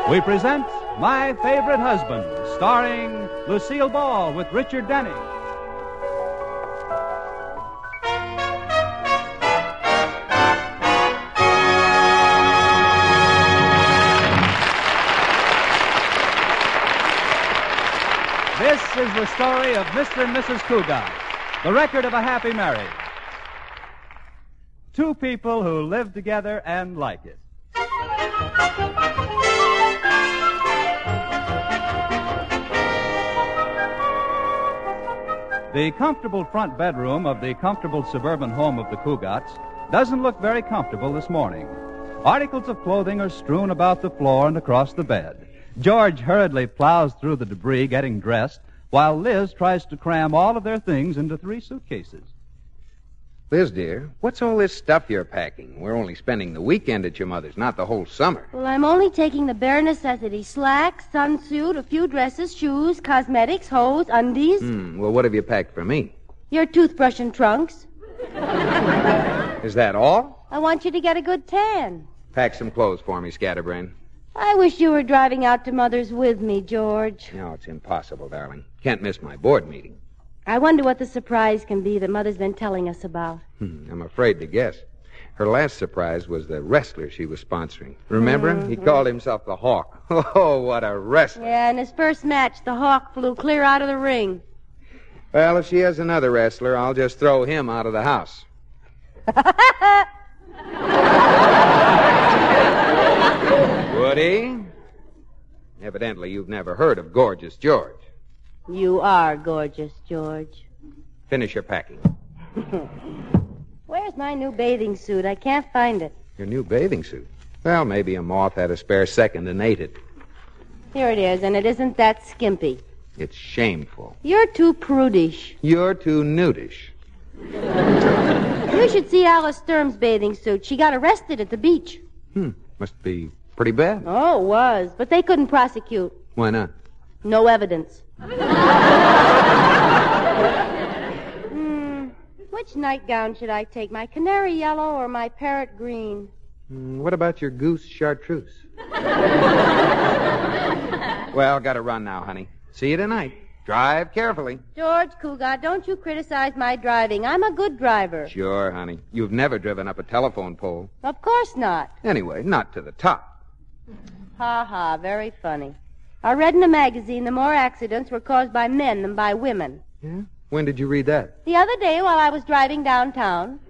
we present My Favorite Husband, starring Lucille Ball with Richard Denning. This is the story of Mr. and Mrs. Cougat, the record of a happy marriage. Two people who live together and like it. The comfortable front bedroom of the comfortable suburban home of the Cougats doesn't look very comfortable this morning. Articles of clothing are strewn about the floor and across the bed. George hurriedly plows through the debris getting dressed, while Liz tries to cram all of their things into 3 suitcases. Liz, dear, what's all this stuff you're packing? We're only spending the weekend at your mother's, not the whole summer. Well, I'm only taking the bare necessities. Slacks, sunsuit, a few dresses, shoes, cosmetics, hose, undies. Well, what have you packed for me? Your toothbrush and trunks. Is that all? I want you to get a good tan. Pack some clothes for me, Scatterbrain. I wish you were driving out to Mother's with me, George. No, it's impossible, darling. Can't miss my board meeting. I wonder what the surprise can be that Mother's been telling us about. I'm afraid to guess. Her last surprise was the wrestler she was sponsoring. Remember him? He called himself the Hawk. Oh, what a wrestler. Yeah, in his first match, the Hawk flew clear out of the ring. Well, if she has another wrestler, I'll just throw him out of the house. Woody? Evidently, you've never heard of Gorgeous George. You are gorgeous, George. Finish your packing. Where's my new bathing suit? I can't find it. Your new bathing suit? Well, maybe a moth had a spare second and ate it. Here it is, and it isn't that skimpy. It's shameful. You're too prudish. You're too nudish. You should see Alice Sturm's bathing suit. She got arrested at the beach. Must be pretty bad. Oh, it was. But they couldn't prosecute. Why not? No evidence. Which nightgown should I take? My canary yellow or my parrot green? What about your goose chartreuse? Well, gotta run now, honey. See you tonight. Drive carefully. George Cougat, don't you criticize my driving. I'm a good driver. Sure, honey. You've never driven up a telephone pole. Of course not. Anyway, not to the top. Ha ha, very funny. I read in a magazine the more accidents were caused by men than by women. Yeah? When did you read that? The other day while I was driving downtown.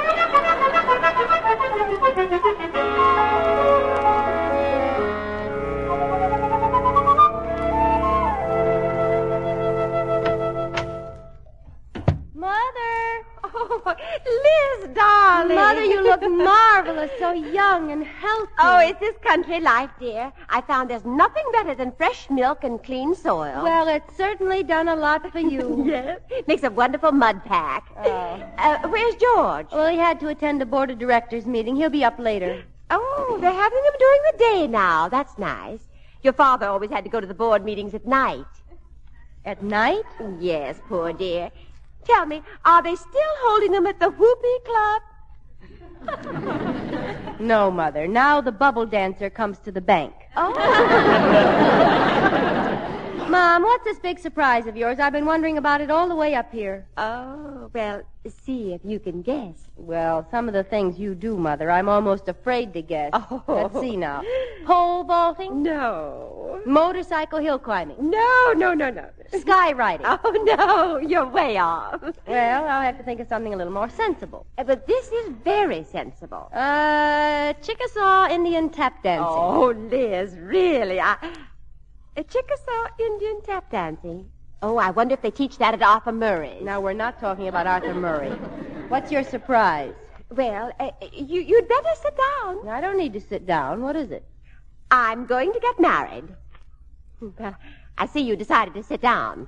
Liz, darling. Mother, you look marvelous, so young and healthy. Oh, it's this country life, dear. I found there's nothing better than fresh milk and clean soil. Well, it's certainly done a lot for you. Yes. Makes a wonderful mud pack. Oh. Where's George? Well, he had to attend a board of directors meeting. He'll be up later. Oh, they're having him during the day now. That's nice. Your father always had to go to the board meetings at night. At night? Yes, poor dear. Tell me, are they still holding them at the Whoopee Club? No, Mother. Now the bubble dancer comes to the bank. Oh. Mom, what's this big surprise of yours? I've been wondering about it all the way up here. Oh, well, see if you can guess. Well, some of the things you do, Mother, I'm almost afraid to guess. Oh. Let's see now. Pole vaulting? No. Motorcycle hill climbing? No. Skywriting? Oh, no, you're way off. Well, I'll have to think of something a little more sensible. But this is very sensible. Chickasaw Indian tap dancing. Oh, Liz, really? Chickasaw Indian tap dancing. Oh, I wonder if they teach that at Arthur Murray's. Now, we're not talking about Arthur Murray. What's your surprise? Well, you'd better sit down. I don't need to sit down. What is it? I'm going to get married. Well, I see you decided to sit down.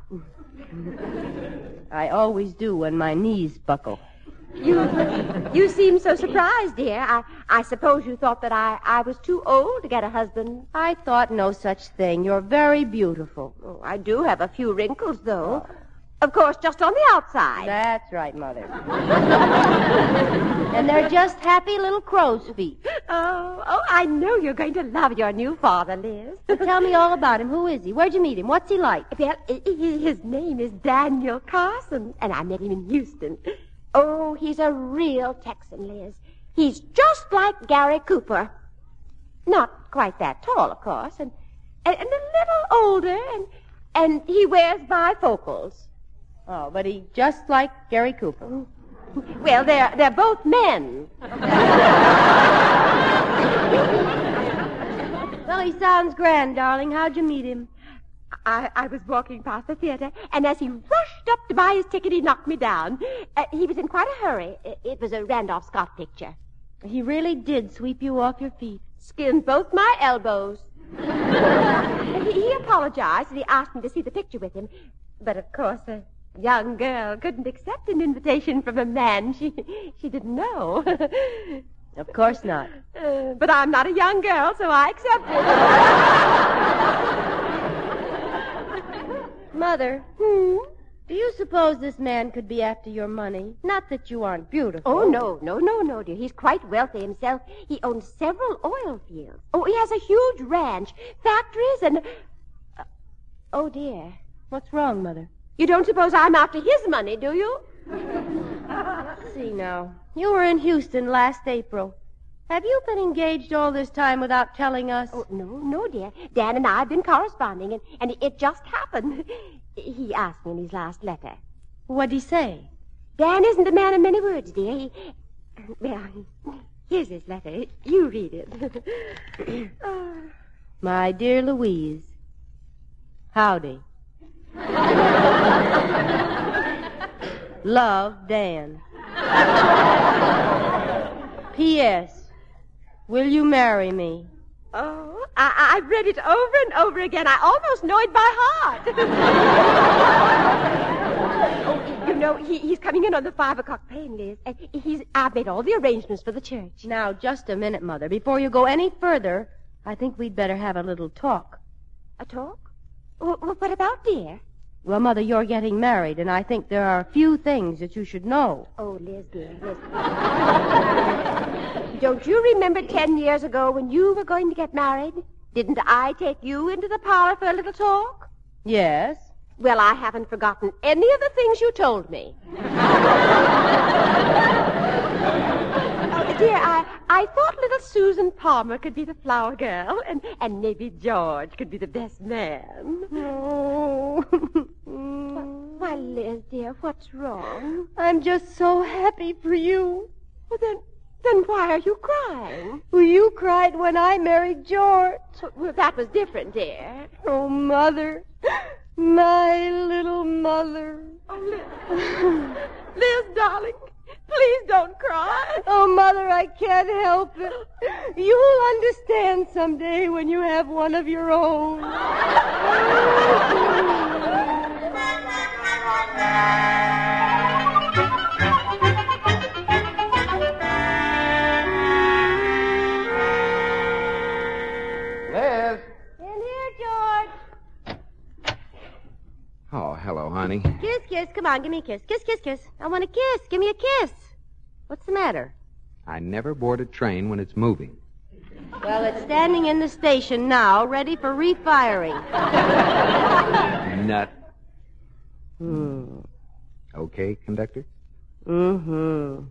I always do when my knees buckle. You seem so surprised, dear. I suppose you thought that I was too old to get a husband. I thought no such thing. You're very beautiful. Oh, I do have a few wrinkles, though. Of course, just on the outside. That's right, Mother. And they're just happy little crow's feet. Oh, I know you're going to love your new father, Liz. But tell me all about him. Who is he? Where'd you meet him? What's he like? Well, his name is Daniel Carson, and I met him in Houston. Oh, he's a real Texan, Liz. He's just like Gary Cooper. Not quite that tall, of course, and a little older, and he wears bifocals. Oh, but he's just like Gary Cooper. Well, they're both men. Well, he sounds grand, darling. How'd you meet him? I was walking past the theater, and as he rushed up to buy his ticket, he knocked me down. He was in quite a hurry. It was a Randolph Scott picture. He really did sweep you off your feet. Skinned both my elbows. He apologized, and he asked me to see the picture with him. But, of course, a young girl couldn't accept an invitation from a man she didn't know. Of course not. But I'm not a young girl, so I accepted. Mother, do you suppose this man could be after your money? Not that you aren't beautiful. Oh, no, dear. He's quite wealthy himself. He owns several oil fields. Oh, he has a huge ranch, factories, and... oh, dear. What's wrong, Mother? You don't suppose I'm after his money, do you? See now. You were in Houston last April. Have you been engaged all this time without telling us? Oh, no, dear. Dan and I have been corresponding, and it just happened. He asked me in his last letter. What'd he say? Dan isn't a man of many words, dear. Well, here's his letter. You read it. My dear Louise, howdy. Love, Dan. P.S. Will you marry me? Oh, I've read it over and over again. I almost know it by heart. Oh, you know, he's coming in on the 5 o'clock train, Liz. And I've made all the arrangements for the church. Now, just a minute, Mother. Before you go any further, I think we'd better have a little talk. A talk? What about, dear? Well, Mother, you're getting married, and I think there are a few things that you should know. Oh, Liz, dear, Liz. Don't you remember 10 years ago when you were going to get married? Didn't I take you into the parlor for a little talk? Yes. Well, I haven't forgotten any of the things you told me. Oh, dear, I thought little Susan Palmer could be the flower girl, and maybe George could be the best man. Oh. Why, Liz, dear, what's wrong? I'm just so happy for you. Well, then why are you crying? Well, you cried when I married George. Well, that was different, dear. Oh, Mother. My little mother. Oh, Liz. Liz, darling, please don't cry. Oh, Mother, I can't help it. You'll understand someday when you have one of your own. Liz! In here, George. Oh, hello, honey. Kiss, kiss. Come on, give me a kiss. Kiss, kiss, kiss. I want a kiss. Give me a kiss. What's the matter? I never board a train when it's moving. Well, it's standing in the station now, ready for refiring. Nut. Okay, conductor? Mm-hmm.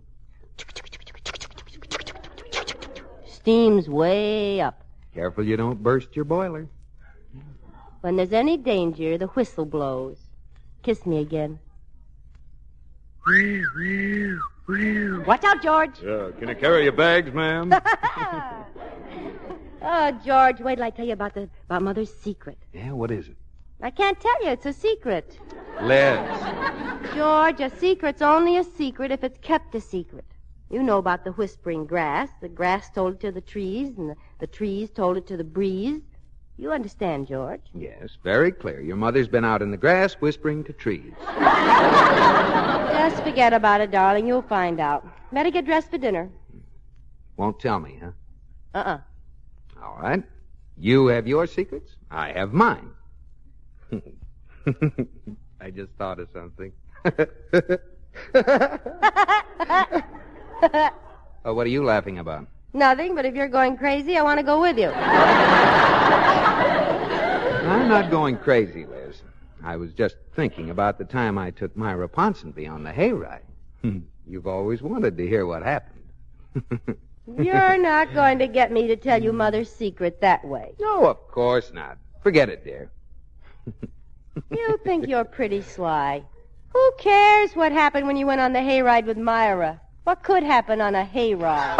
Steam's way up. Careful you don't burst your boiler. When there's any danger, the whistle blows. Kiss me again. Watch out, George. Can I carry your bags, ma'am? Oh, George, wait till I tell you about Mother's secret. Yeah, what is it? I can't tell you. It's a secret. Liz. George, a secret's only a secret if it's kept a secret. You know about the whispering grass. The grass told it to the trees, and the trees told it to the breeze. You understand, George? Yes, very clear. Your mother's been out in the grass whispering to trees. Just forget about it, darling. You'll find out. Better get dressed for dinner. Won't tell me, huh? Uh-uh. All right. You have your secrets. I have mine. I just thought of something. Oh, what are you laughing about? Nothing, but if you're going crazy, I want to go with you. I'm not going crazy, Liz. I was just thinking about the time I took Myra Ponsonby on the hayride. You've always wanted to hear what happened. You're not going to get me to tell you Mother's secret that way. No, of course not. Forget it, dear. You think you're pretty sly. Who cares what happened when you went on the hayride with Myra? What could happen on a hayride?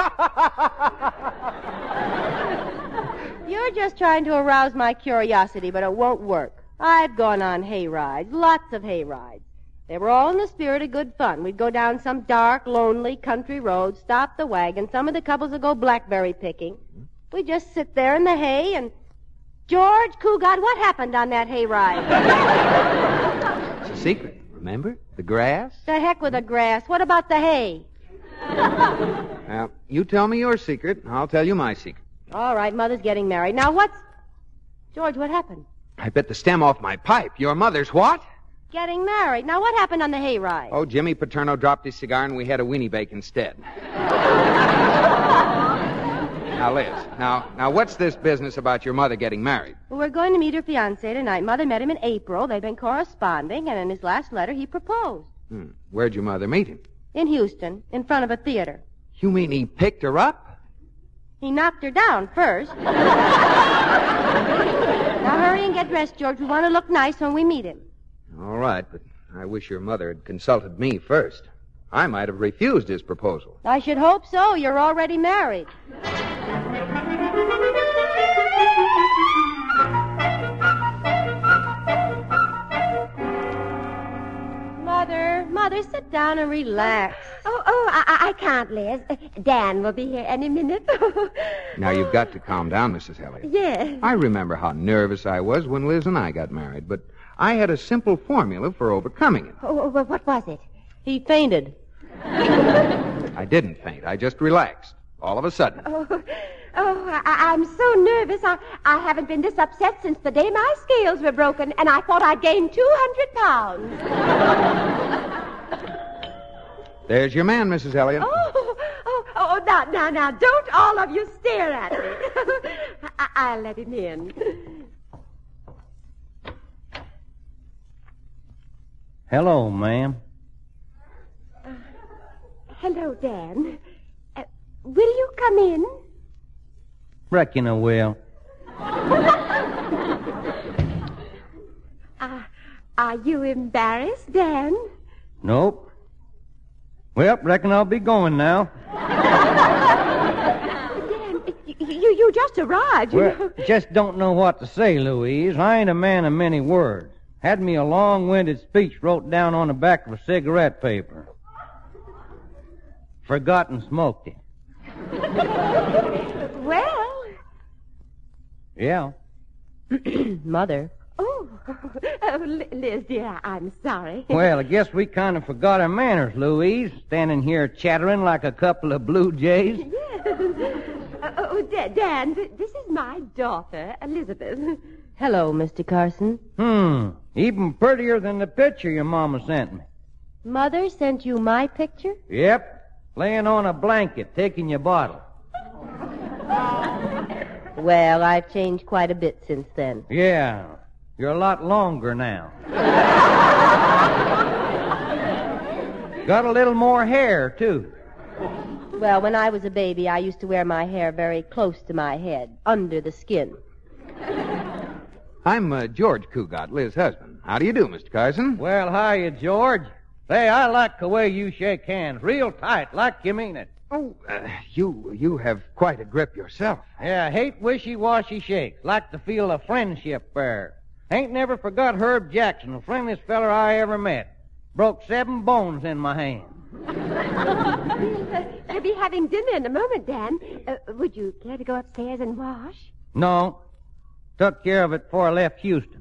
You're just trying to arouse my curiosity, but it won't work. I've gone on hayrides, lots of hayrides. They were all in the spirit of good fun. We'd go down some dark, lonely country road, stop the wagon. Some of the couples would go blackberry picking. We'd just sit there in the hay and... George Cougat, what happened on that hayride? It's a secret, remember? The grass? The heck with the grass. What about the hay? Well, you tell me your secret, and I'll tell you my secret. All right, Mother's getting married. Now, what's... George, what happened? I bit the stem off my pipe. Your mother's what? Getting married. Now, what happened on the hayride? Oh, Jimmy Paterno dropped his cigar, and we had a weenie bake instead. Now, Liz, now, what's this business about your mother getting married? Well, we're going to meet her fiancé tonight. Mother met him in April. They've been corresponding, and in his last letter, he proposed. Where'd your mother meet him? In Houston, in front of a theater. You mean he picked her up? He knocked her down first. Now, hurry and get dressed, George. We want to look nice when we meet him. All right, but I wish your mother had consulted me first. I might have refused his proposal. I should hope so. You're already married. Mother, sit down and relax. I can't, Liz. Dan will be here any minute. Now, you've got to calm down, Mrs. Elliott. Yes. I remember how nervous I was when Liz and I got married, but I had a simple formula for overcoming it. What was it? He fainted. I didn't faint. I just relaxed. All of a sudden. I'm so nervous. I haven't been this upset since the day my scales were broken, and I thought I'd gained 200 pounds. There's your man, Mrs. Elliott. Now, don't all of you stare at me. I'll let him in. Hello, ma'am. Hello, Dan. Will you come in? Reckon I will. Are you embarrassed, Dan? Nope. Well, reckon I'll be going now. Dan, you just arrived, you know. Well, just don't know what to say, Louise. I ain't a man of many words. Had me a long-winded speech wrote down on the back of a cigarette paper. Forgot and smoked it. Well. Yeah. Mother. Oh, Liz, dear, I'm sorry. Well, I guess we kind of forgot our manners, Louise, standing here chattering like a couple of blue jays. Yes. Dan, this is my daughter, Elizabeth. Hello, Mr. Carson. Even prettier than the picture your mama sent me. Mother sent you my picture? Yep. Laying on a blanket, taking your bottle. Well, I've changed quite a bit since then. Yeah. You're a lot longer now. Got a little more hair, too. Well, when I was a baby, I used to wear my hair very close to my head, under the skin. I'm George Cougat, Liz's husband. How do you do, Mr. Carson? Well, hiya, George. Say, I like the way you shake hands, real tight, like you mean it. Oh, you have quite a grip yourself. Yeah, I hate wishy-washy shakes. Like to feel a friendship there. Ain't never forgot Herb Jackson, the friendliest feller I ever met. Broke 7 bones in my hand. We'll be having dinner in a moment, Dan. Would you care to go upstairs and wash? No. Took care of it before I left Houston.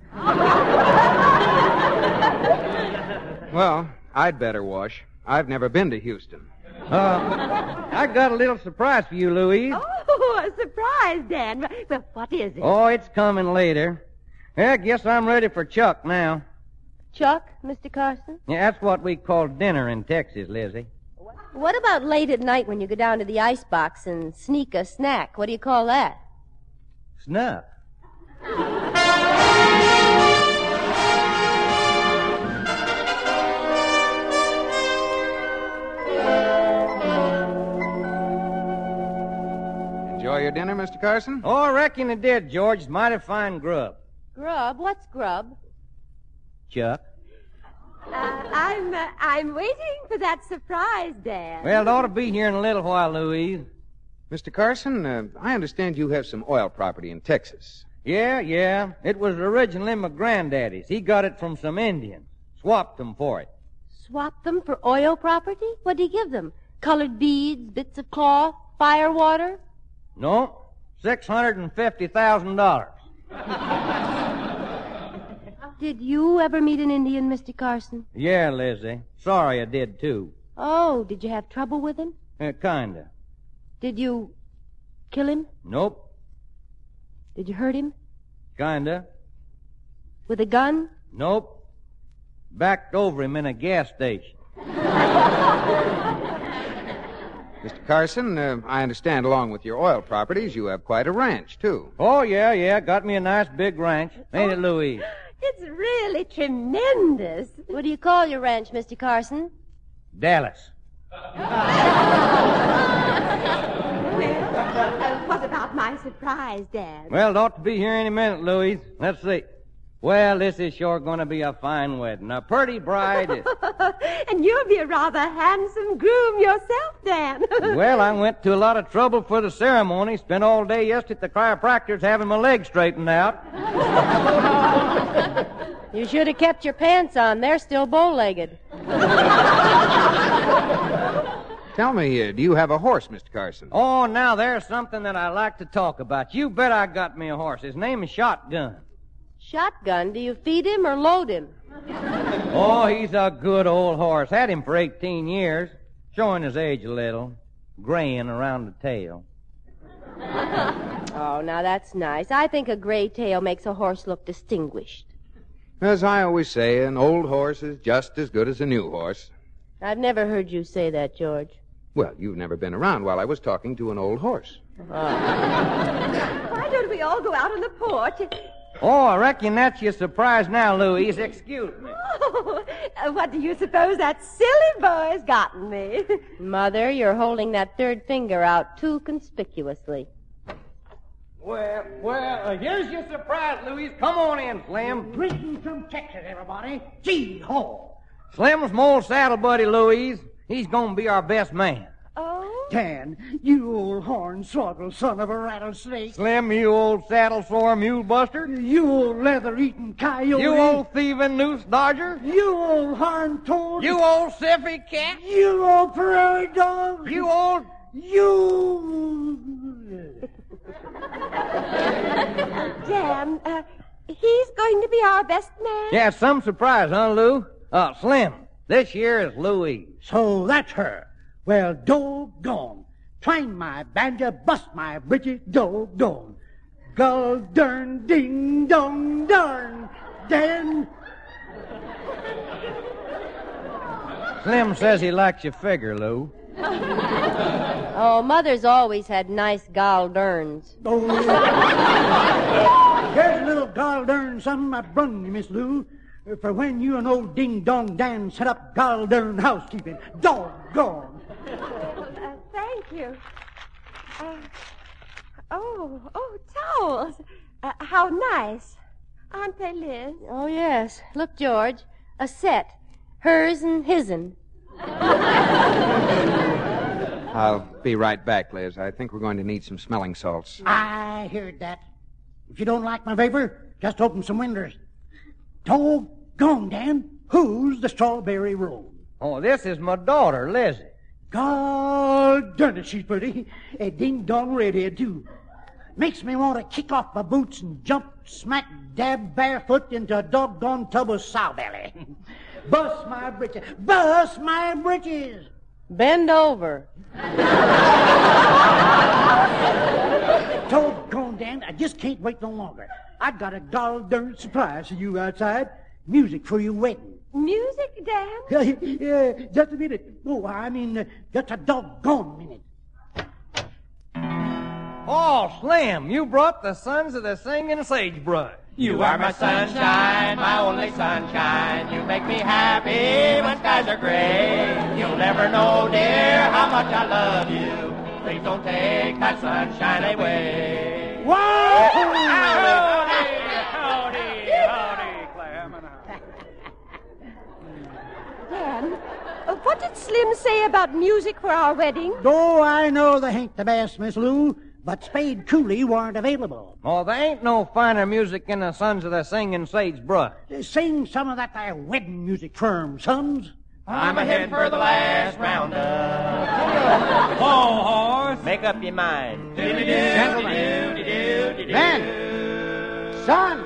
Well, I'd better wash. I've never been to Houston. I got a little surprise for you, Louise. Oh, a surprise, Dan. Well, what is it? Oh, it's coming later. Yeah, I guess I'm ready for Chuck now. Chuck, Mr. Carson? Yeah, that's what we call dinner in Texas, Lizzie. What about late at night when you go down to the icebox and sneak a snack? What do you call that? Snuff. Enjoy your dinner, Mr. Carson? Oh, I reckon it did, George. It's mighty fine grub. Grub? What's grub? Chuck. I'm waiting for that surprise, Dan. Well, it ought to be here in a little while, Louise. Mr. Carson, I understand you have some oil property in Texas. Yeah. It was originally my granddaddy's. He got it from some Indians. Swapped them for it. Swap them for oil property? What do you give them? Colored beads, bits of cloth, fire water? No, $650,000. Did you ever meet an Indian, Mr. Carson? Yeah, Lizzie. Sorry I did, too. Oh, did you have trouble with him? Kinda. Did you kill him? Nope. Did you hurt him? Kinda. With a gun? Nope. Backed over him in a gas station. Mr. Carson, I understand along with your oil properties, you have quite a ranch, too. Oh, yeah. Got me a nice big ranch. Ain't it, Louise? It's really tremendous. What do you call your ranch, Mr. Carson? Dallas. What about my surprise, Dan? Well, it ought to be here any minute, Louise. Let's see. Well, this is sure going to be a fine wedding. A pretty bride. And you'll be a rather handsome groom yourself, Dan. Well, I went to a lot of trouble for the ceremony. Spent all day yesterday at the chiropractor's having my legs straightened out. You should have kept your pants on. They're still bow-legged. Tell me, do you have a horse, Mr. Carson? Oh, now there's something that I like to talk about. You bet I got me a horse. His name is Shotgun. Shotgun? Do you feed him or load him? Oh, he's a good old horse. Had him for 18 years. Showing his age a little. Graying around the tail. Oh, now that's nice. I think a gray tail makes a horse look distinguished. As I always say, an old horse is just as good as a new horse. I've never heard you say that, George. Well, you've never been around while I was talking to an old horse. Why don't we all go out on the porch? Oh, I reckon that's your surprise now, Louise. Excuse me. Oh, what do you suppose that silly boy's gotten me? Mother, you're holding that third finger out too conspicuously. Well, here's your surprise, Louise. Come on in, Slim. Greetings from Texas, everybody. Gee, ho. Slim's my old saddle buddy, Louise. He's gonna be our best man. Oh? Dan, you old hornswoggle son of a rattlesnake. Slim, you old saddle sore mule buster. You old leather-eating coyote. You old thieving noose dodger. You old horn toad. You old siffy cat. You old prairie dog. You old... You... Dan, he's going to be our best man? Yeah, some surprise, huh, Lou? Slim, this year is Louise. So that's her. Well, doggone. Twang my banjo, bust my britches, doggone. Gull dern, ding dong darn. Dan. Slim says he likes your figure, Lou. Oh, Mother's always had nice galderns. Oh. Here's a little gall darn something I brung you, Miss Lou, for when you and old Ding Dong Dan set up gall darn housekeeping. Doggone. Thank you. Towels. How nice. Aren't they, Liz? Oh, yes. Look, George, a set. Hers and his'n. I'll be right back, Liz. I think we're going to need some smelling salts. I heard that. If you don't like my vapor, just open some windows. Doggone, Dan. Who's the strawberry roll? Oh, this is my daughter, Lizzie. God darn it, she's pretty. A ding-dong redhead, too. Makes me want to kick off my boots and jump smack dab barefoot into a doggone tub of sow belly. Bust my britches. Bust my britches. Bend over. Doggone, Dan, I just can't wait no longer. I got a gall darn surprise for you outside. music for your wedding. Music, Dan? Yeah, just a minute. Oh, I mean, just a doggone minute. Oh, Slim, you brought the Sons of the Singing Sagebrush. You are my sunshine, my only sunshine. You make me happy when skies are gray. You'll never know, dear, how much I love you. Please don't take my sunshine away. Whoa! Howdy, Clem. Dan, what did Slim say about music for our wedding? Oh, I know they ain't the best, Miss Lou, but Spade Cooley weren't available. Oh, there ain't no finer music than the Sons of the Singing Sagebrush. Sing some of that there wedding music for 'em, sons. I'm ahead for the last roundup. Whoa, horse. Make up your mind. Ben! Son!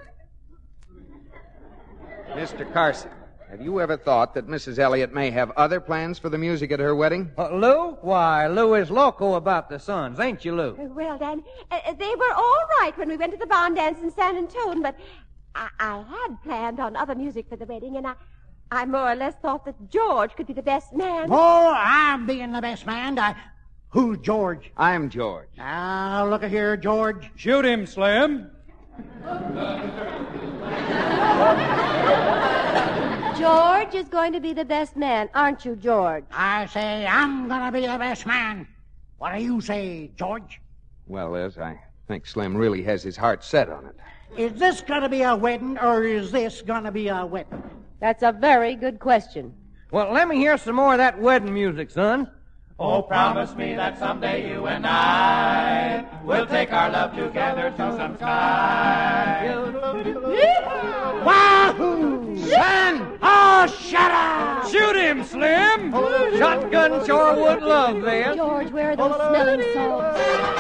Mr. Carson, have you ever thought that Mrs. Elliott may have other plans for the music at her wedding? Lou? Why, Lou is loco about the Sons, ain't you, Lou? Well, Dan, they were all right when we went to the barn dance in San Antone, but I had planned on other music for the wedding, and I more or less thought that George could be the best man. Oh, I'm being the best man. Who's George? I'm George. Now, look here, George. Shoot him, Slim. George is going to be the best man, aren't you, George? I say I'm gonna be the best man. What do you say, George? Well, Liz, I think Slim really has his heart set on it. Is this gonna be a wedding, or is this gonna be a wedding? That's a very good question. Well, let me hear some more of that wedding music, son. Oh, promise me that someday you and I will take our love together to some sky. Wahoo! Son! Oh, shut up! Shoot him, Slim! Shotgun sure would love this. George, where are those smelling salts?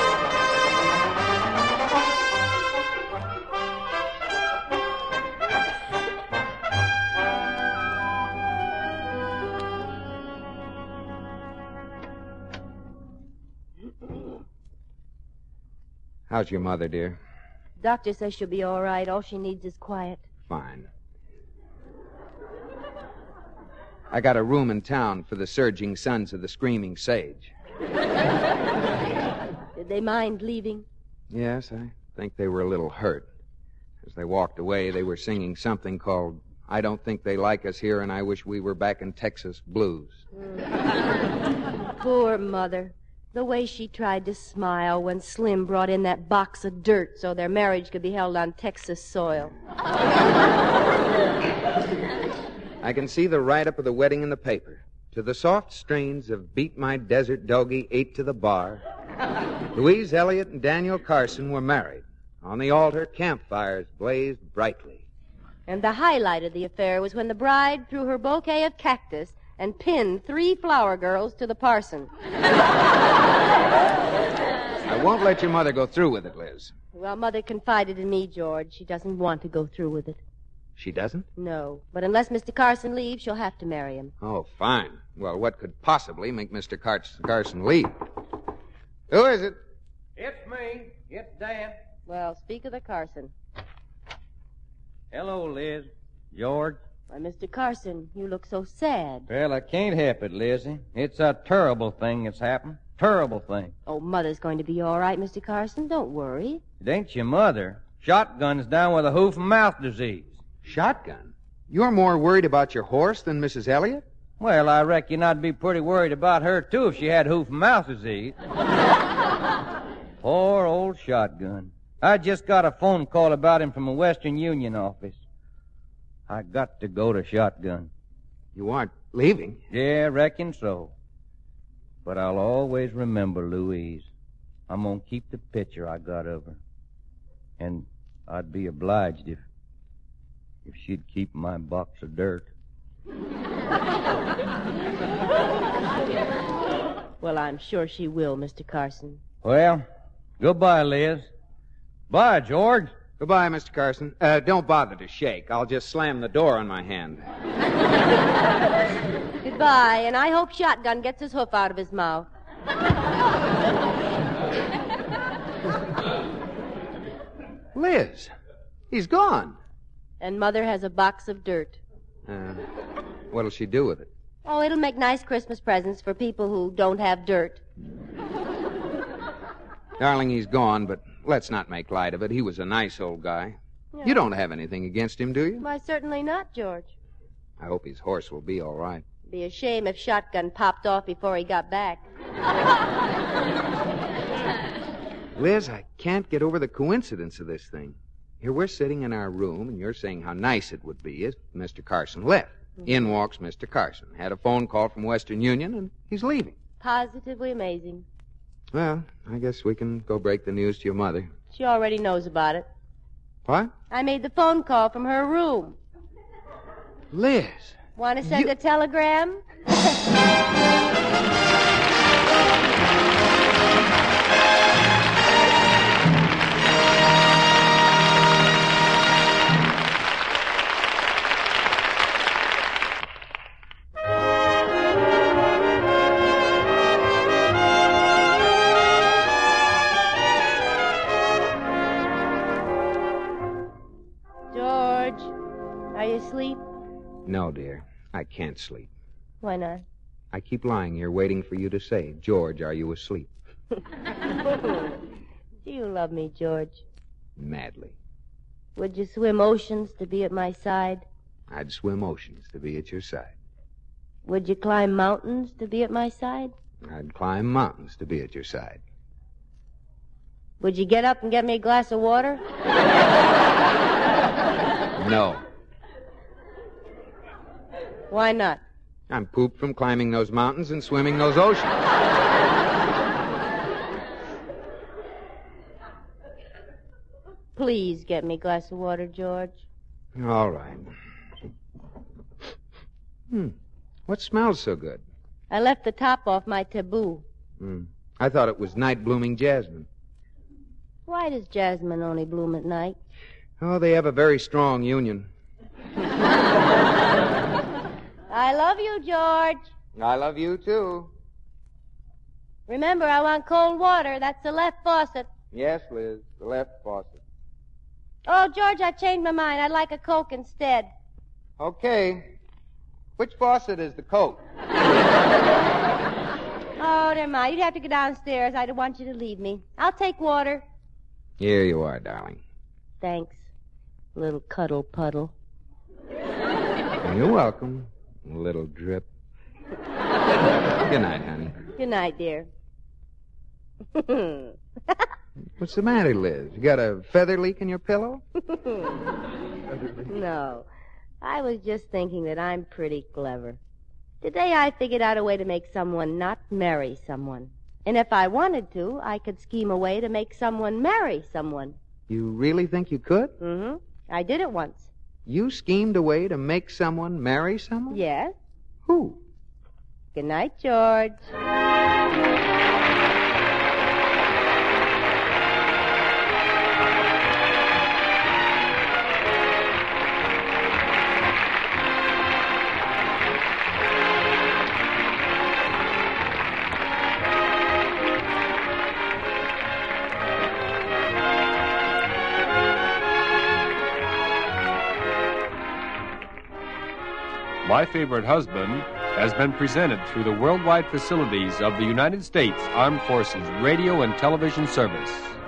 How's your mother, dear? Doctor says she'll be all right. All she needs is quiet. Fine. I got a room in town for the Surging Sons of the Screaming Sage. Did they mind leaving? Yes, I think they were a little hurt. As they walked away, they were singing something called I Don't Think They Like Us Here and I Wish We Were Back in Texas Blues. Poor mother. The way she tried to smile when Slim brought in that box of dirt so their marriage could be held on Texas soil. I can see the write-up of the wedding in the paper. To the soft strains of Beat My Desert Doggie 8 to the Bar, Louise Elliott and Daniel Carson were married. On the altar, campfires blazed brightly. And the highlight of the affair was when the bride threw her bouquet of cactus and pinned 3 flower girls to the parson. I won't let your mother go through with it, Liz. Well, Mother confided in me, George. She doesn't want to go through with it. She doesn't? No. But unless Mr. Carson leaves, she'll have to marry him. Oh, fine. Well, what could possibly make Mr. Carson leave? Who is it? It's me. It's Dan. Well, speak of the Carson. Hello, Liz. George. Why, Mr. Carson, you look so sad. Well, I can't help it, Lizzie. It's a terrible thing that's happened. Terrible thing. Oh, Mother's going to be all right, Mr. Carson. Don't worry. It ain't your mother. Shotgun's down with a hoof and mouth disease. Shotgun? You're more worried about your horse than Mrs. Elliott? Well, I reckon I'd be pretty worried about her, too, if she had hoof and mouth disease. Poor old Shotgun. I just got a phone call about him from a Western Union office. I got to go to Shotgun. You aren't leaving? Yeah, reckon so. But I'll always remember Louise. I'm going to keep the picture I got of her. And I'd be obliged if she'd keep my box of dirt. Well, I'm sure she will, Mr. Carson. Well, goodbye, Liz. Bye, George. Goodbye, Mr. Carson. Don't bother to shake. I'll just slam the door on my hand. Goodbye, and I hope Shotgun gets his hoof out of his mouth. Liz, he's gone. And Mother has a box of dirt. What'll she do with it? Oh, it'll make nice Christmas presents for people who don't have dirt. Darling, he's gone, but let's not make light of it. He was a nice old guy. Yeah. You don't have anything against him, do you? Why, certainly not, George. I hope his horse will be all right. Be a shame if Shotgun popped off before he got back. Liz, I can't get over the coincidence of this thing. Here we're sitting in our room, and you're saying how nice it would be if Mr. Carson left. In walks Mr. Carson. Had a phone call from Western Union, and he's leaving. Positively amazing. Well, I guess we can go break the news to your mother. She already knows about it. What? I made the phone call from her room. Liz. Want to send a telegram? George, are you asleep? No, dear. I can't sleep. Why not? I keep lying here waiting for you to say, George, are you asleep? Do you love me, George? Madly. Would you swim oceans to be at my side? I'd swim oceans to be at your side. Would you climb mountains to be at my side? I'd climb mountains to be at your side. Would you get up and get me a glass of water? No. Why not? I'm pooped from climbing those mountains and swimming those oceans. Please get me a glass of water, George. All right. What smells so good? I left the top off my taboo. I thought it was night-blooming jasmine. Why does jasmine only bloom at night? Oh, they have a very strong union. I love you, George. I love you, too. Remember, I want cold water. That's the left faucet. Yes, Liz, the left faucet. Oh, George, I've changed my mind. I'd like a Coke instead. Okay. Which faucet is the Coke? Oh, never mind. You'd have to go downstairs. I don't want you to leave me. I'll take water. Here you are, darling. Thanks, little cuddle puddle. You're welcome, little drip. Good night, honey. Good night, dear. What's the matter, Liz? You got a feather leak in your pillow? No. I was just thinking that I'm pretty clever. Today I figured out a way to make someone not marry someone. And if I wanted to, I could scheme a way to make someone marry someone. You really think you could? Mm-hmm. I did it once. You schemed a way to make someone marry someone? Yes. Who? Good night, George. My Favorite Husband has been presented through the worldwide facilities of the United States Armed Forces Radio and Television Service.